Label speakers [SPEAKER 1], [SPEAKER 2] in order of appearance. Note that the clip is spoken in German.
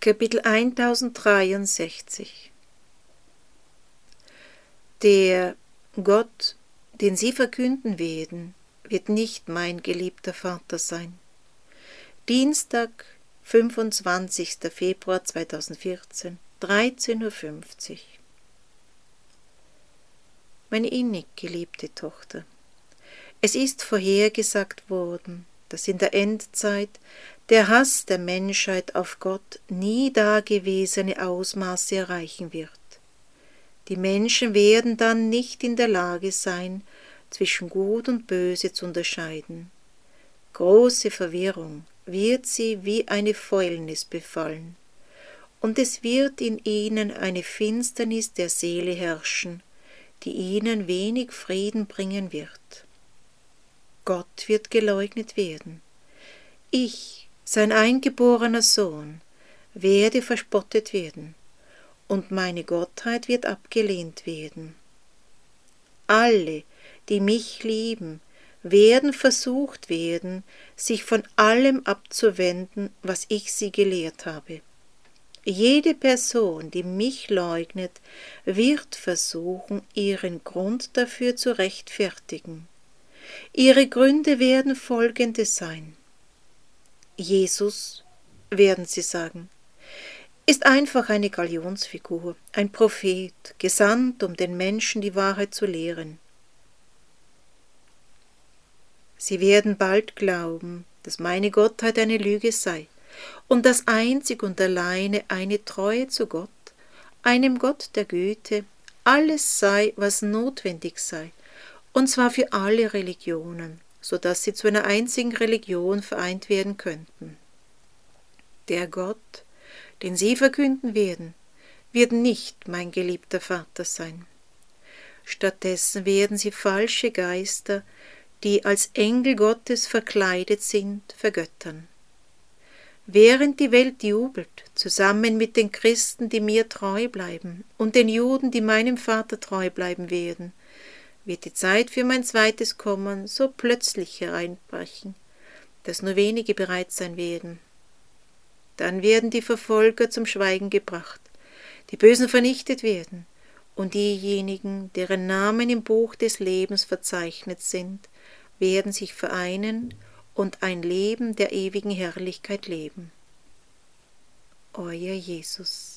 [SPEAKER 1] Kapitel 1063. Der Gott, den sie verkünden werden, wird nicht mein geliebter Vater sein. Dienstag, 25. Februar 2014, 13:50 Uhr. Meine innig geliebte Tochter, es ist vorhergesagt worden, dass in der Endzeit der Hass der Menschheit auf Gott nie dagewesene Ausmaße erreichen wird. Die Menschen werden dann nicht in der Lage sein, zwischen Gut und Böse zu unterscheiden. Große Verwirrung wird sie wie eine Fäulnis befallen, und es wird in ihnen eine Finsternis der Seele herrschen, die ihnen wenig Frieden bringen wird. Gott wird geleugnet werden. Ich, sein eingeborener Sohn, werde verspottet werden, und meine Gottheit wird abgelehnt werden. Alle, die mich lieben, werden versucht werden, sich von allem abzuwenden, was ich sie gelehrt habe. Jede Person, die mich leugnet, wird versuchen, ihren Grund dafür zu rechtfertigen. Ihre Gründe werden folgende sein. Jesus, werden sie sagen, ist einfach eine Galionsfigur, ein Prophet, gesandt, um den Menschen die Wahrheit zu lehren. Sie werden bald glauben, dass meine Gottheit eine Lüge sei und dass einzig und alleine eine Treue zu Gott, einem Gott der Güte, alles sei, was notwendig sei, und zwar für alle Religionen, so dass sie zu einer einzigen Religion vereint werden könnten. Der Gott, den sie verkünden werden, wird nicht mein geliebter Vater sein. Stattdessen werden sie falsche Geister, die als Engel Gottes verkleidet sind, vergöttern. Während die Welt jubelt, zusammen mit den Christen, die mir treu bleiben, und den Juden, die meinem Vater treu bleiben werden, wird die Zeit für mein zweites Kommen so plötzlich hereinbrechen, dass nur wenige bereit sein werden. Dann werden die Verfolger zum Schweigen gebracht, die Bösen vernichtet werden, und diejenigen, deren Namen im Buch des Lebens verzeichnet sind, werden sich vereinen und ein Leben der ewigen Herrlichkeit leben. Euer Jesus.